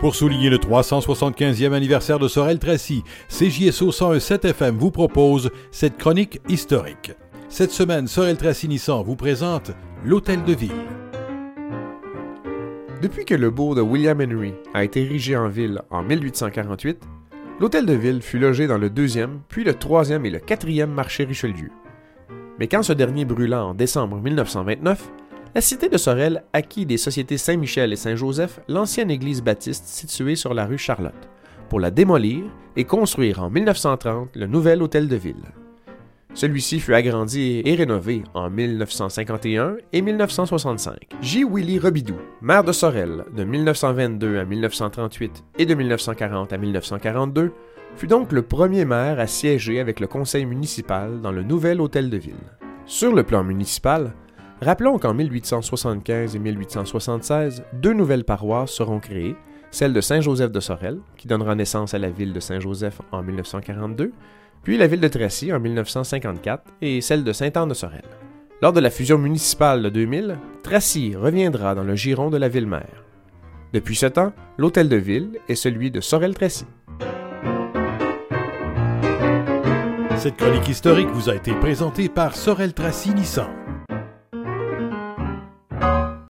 Pour souligner le 375e anniversaire de Sorel-Tracy, CJSO 101.7 FM vous propose cette chronique historique. Cette semaine, Sorel-Tracy Nissan vous présente l'Hôtel de Ville. Depuis que le bourg de William Henry a été érigé en ville en 1848, l'Hôtel de Ville fut logé dans le 2e, puis le 3e et le 4e marché Richelieu. Mais quand ce dernier brûla en décembre 1929, la cité de Sorel acquit des sociétés Saint-Michel et Saint-Joseph l'ancienne église baptiste située sur la rue Charlotte, pour la démolir et construire en 1930 le nouvel Hôtel de Ville. Celui-ci fut agrandi et rénové en 1951 et 1965. J. Willy Robidoux, maire de Sorel de 1922 à 1938 et de 1940 à 1942, fut donc le premier maire à siéger avec le conseil municipal dans le nouvel Hôtel de Ville. Sur le plan municipal, rappelons qu'en 1875 et 1876, deux nouvelles paroisses seront créées, celle de Saint-Joseph de Sorel, qui donnera naissance à la ville de Saint-Joseph en 1942, puis la ville de Tracy en 1954 et celle de Sainte-Anne-de-Sorel. Lors de la fusion municipale de 2000, Tracy reviendra dans le giron de la ville-mère. Depuis ce temps, l'Hôtel de Ville est celui de Sorel-Tracy. Cette chronique historique vous a été présentée par Sorel-Tracy Nissan.